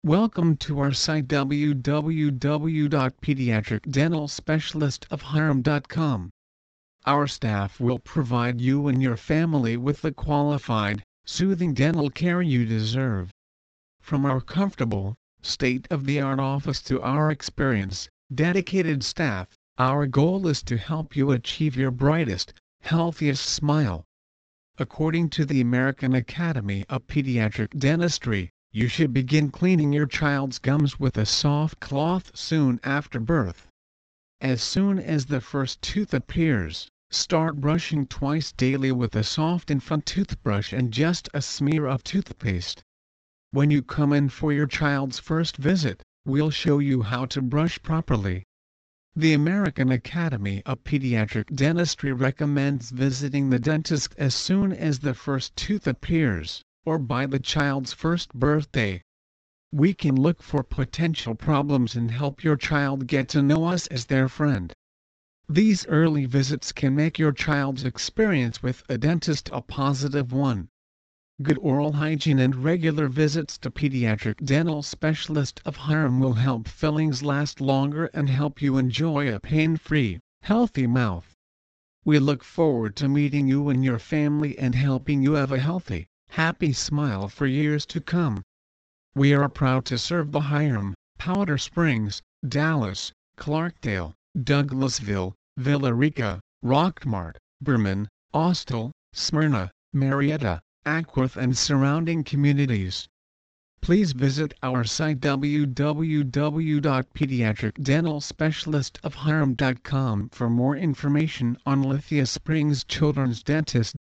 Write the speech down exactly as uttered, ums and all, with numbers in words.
Welcome to our site w w w dot pediatric dental specialist of hiram dot com. Our staff will provide you and your family with the qualified, soothing dental care you deserve. From our comfortable, state-of-the-art office to our experienced, dedicated staff, our goal is to help you achieve your brightest, healthiest smile. According to the American Academy of Pediatric Dentistry, you should begin cleaning your child's gums with a soft cloth soon after birth. As soon as the first tooth appears, start brushing twice daily with a soft infant toothbrush and just a smear of toothpaste. When you come in for your child's first visit, we'll show you how to brush properly. The American Academy of Pediatric Dentistry recommends visiting the dentist as soon as the first tooth appears, or by the child's first birthday. We can look for potential problems and help your child get to know us as their friend. These early visits can make your child's experience with a dentist a positive one. Good oral hygiene and regular visits to Pediatric Dental Specialist of Hiram will help fillings last longer and help you enjoy a pain-free, healthy mouth. We look forward to meeting you and your family and helping you have a healthy, happy smile for years to come. We are proud to serve the Hiram, Powder Springs, Dallas, Clarkdale, Douglasville, Villa Rica, Rockmart, Berman, Austell, Smyrna, Marietta, Acworth and surrounding communities. Please visit our site w w w dot pediatric dental specialist of hiram dot com for more information on Lithia Springs Children's Dentist.